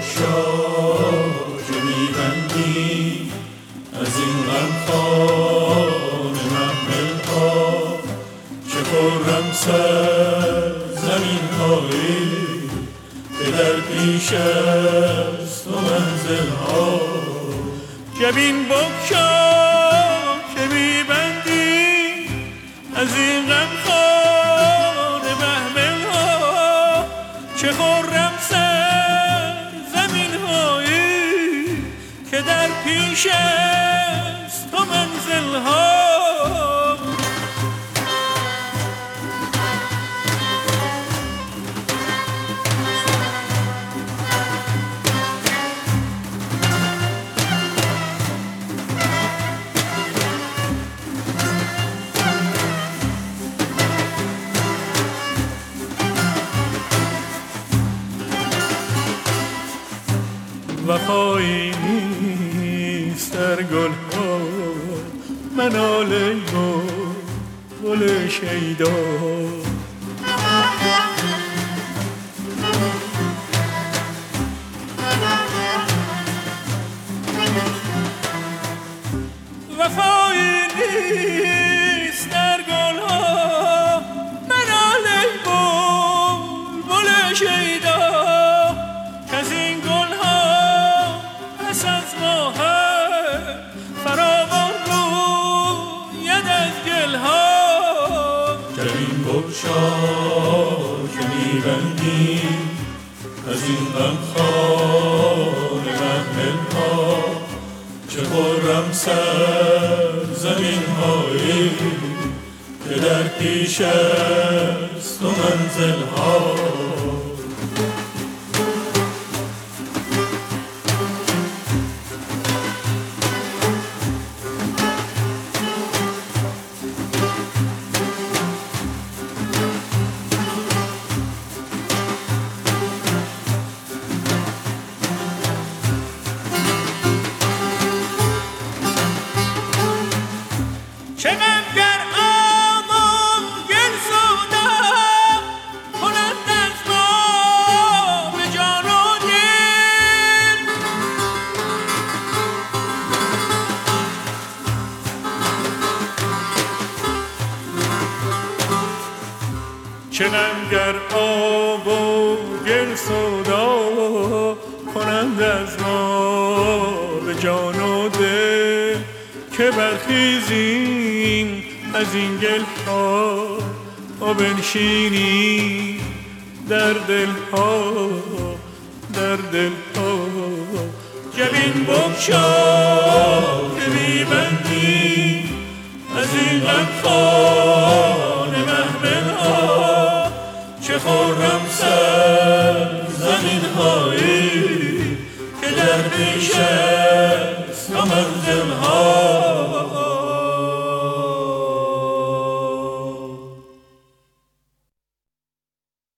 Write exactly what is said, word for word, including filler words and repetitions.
بگشا که میبندی از این غمخوان محمل ها، چه خرم سر زمین هایی که در پیش است و منزل ها. جبین بگشا که میبندی از این غمخوان محمل ها، چه خرم سر زمین هایی که در پیش است و منزل ها. وفایی نیست در گل ها منال گل گل شیدا. وفایی نیست در گل ها منال گل گل شیدا، کز این گل پس از ما فراوان روید از گل ها. جبین بگشا که میبندی از این غمخوان محمل ها، چه خرم سر زمین هایی که در پیش است و منزل ها. چه غمگر آب و گل سودا کنند از ما به جان و دل. چه غمگر آب و گل سودا کنند از ما به جان و دل، که برخیزیم از این گل ها و بنشینیم در دل ها در دل ها. جبین بگشا که میبندی از این غمخوان محمل ها، چه خرم سر